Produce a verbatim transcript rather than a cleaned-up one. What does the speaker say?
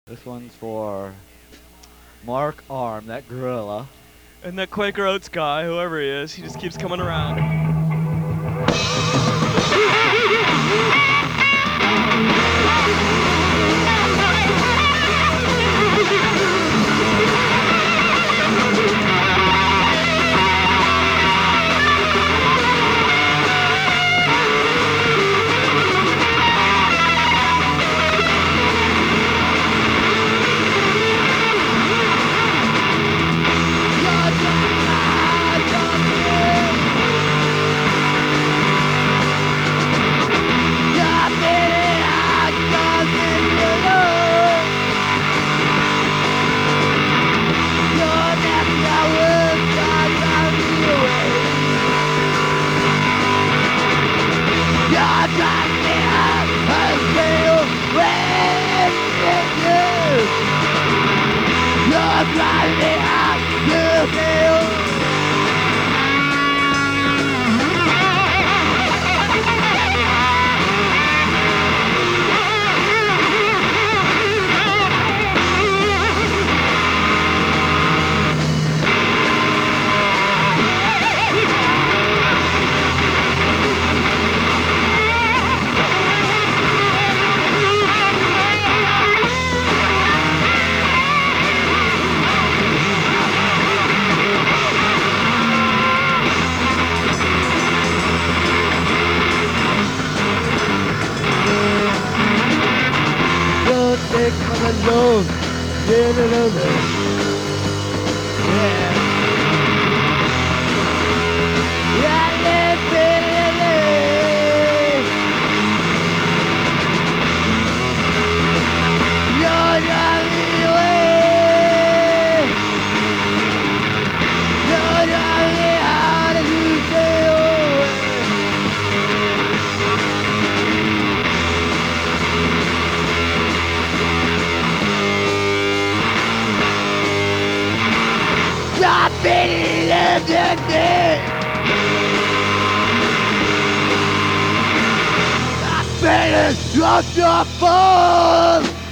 This one's for Mark Arm, that gorilla. And that Quaker Oats guy, whoever he is, he just keeps coming around. Alone, get it over. Yeah. Yeah, live it. You're driving away. You're driving out of you stay away. Stop being addicted. Stop being a structure fool.